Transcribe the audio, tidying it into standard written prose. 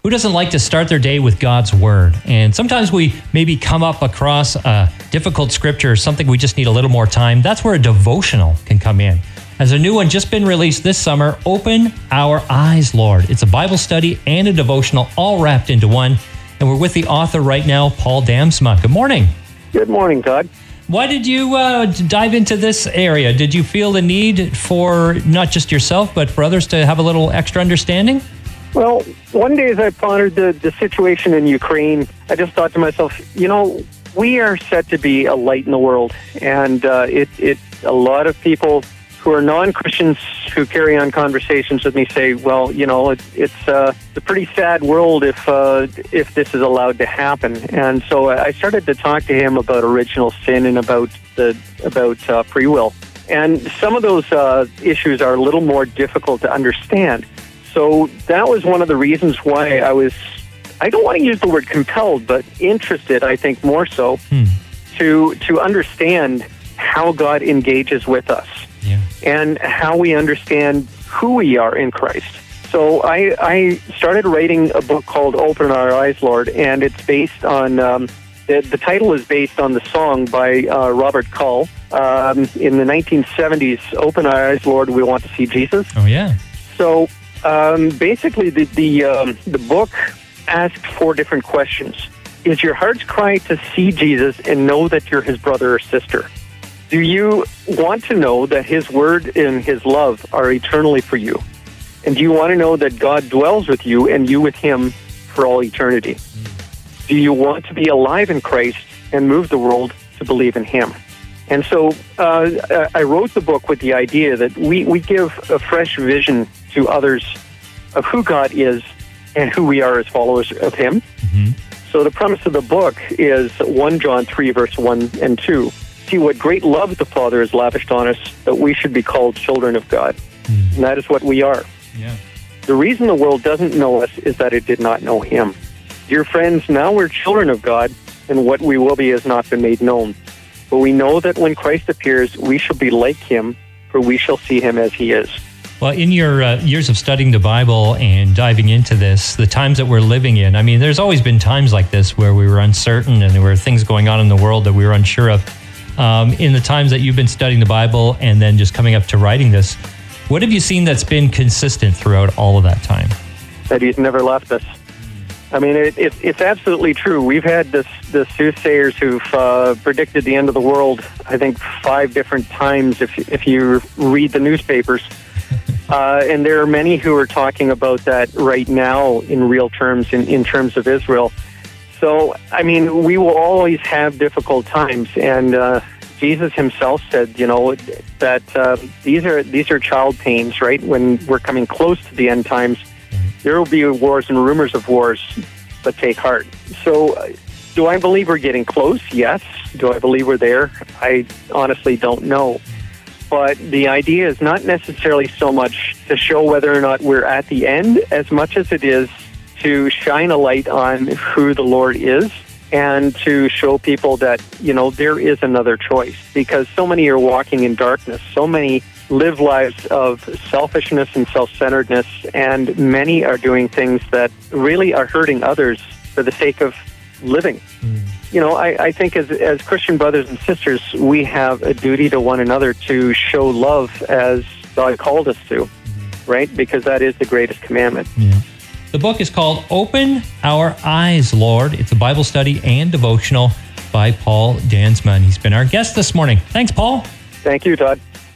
Who doesn't like to start their day with God's Word? And sometimes we maybe come up across a difficult scripture or something we just need a little more time. That's where a devotional can come in. As a new one just been released this summer, Open Our Eyes, Lord. It's a Bible study and a devotional all wrapped into one. And we're with the author right now, Paul Damsma. Good morning. Good morning, Todd. Why did you dive into this area? Did you feel the need for not just yourself, but for others to have a little extra understanding? Well, one day as I pondered the situation in Ukraine, I just thought to myself, we are set to be a light in the world. And a lot of people who are non-Christians who carry on conversations with me say, well, it's a pretty sad world if this is allowed to happen. And so I started to talk to him about original sin and about free will. And some of those issues are a little more difficult to understand. So that was one of the reasons why I don't want to use the word compelled, but interested, I think more so, to understand how God engages with us. Yeah. And how we understand who we are in Christ. So I started writing a book called Open Our Eyes, Lord, and it's based on, the title is based on the song by Robert Cull in the 1970s, Open Our Eyes, Lord, We Want to See Jesus. Oh, yeah. So basically the book asked 4 different questions. Is your heart's cry to see Jesus and know that you're his brother or sister? Do you want to know that his word and his love are eternally for you? And do you want to know that God dwells with you and you with him for all eternity? Do you want to be alive in Christ and move the world to believe in him? And so I wrote the book with the idea that we give a fresh vision to others of who God is and who we are as followers of him. Mm-hmm. So the premise of the book is 1 John 3, verse 1 and 2. See what great love the Father has lavished on us, that we should be called children of God. And that is what we are. Yeah. The reason the world doesn't know us is that it did not know him. Dear friends, now we're children of God, and what we will be has not been made known. But we know that when Christ appears, we shall be like him, for we shall see him as he is. Well, in your years of studying the Bible and diving into this, the times that we're living in, I mean, there's always been times like this where we were uncertain and there were things going on in the world that we were unsure of. In the times that you've been studying the Bible and then just coming up to writing this, what have you seen that's been consistent throughout all of that time? That he's never left us. I mean, it's absolutely true. We've had the soothsayers who've predicted the end of the world, I think, 5 different times if you read the newspapers. And there are many who are talking about that right now in real terms, in terms of Israel. So, I mean, we will always have difficult times, and Jesus himself said, that these are child pains, right? When we're coming close to the end times, there will be wars and rumors of wars, but take heart. So, do I believe we're getting close? Yes. Do I believe we're there? I honestly don't know. But the idea is not necessarily so much to show whether or not we're at the end, as much as it is to shine a light on who the Lord is and to show people that, there is another choice, because so many are walking in darkness. So many live lives of selfishness and self-centeredness, and many are doing things that really are hurting others for the sake of living. I think as Christian brothers and sisters, we have a duty to one another to show love as God called us to, right? Because that is the greatest commandment. Yeah. The book is called Open Our Eyes, Lord. It's a Bible study and devotional by Paul Damsma. He's been our guest this morning. Thanks, Paul. Thank you, Todd.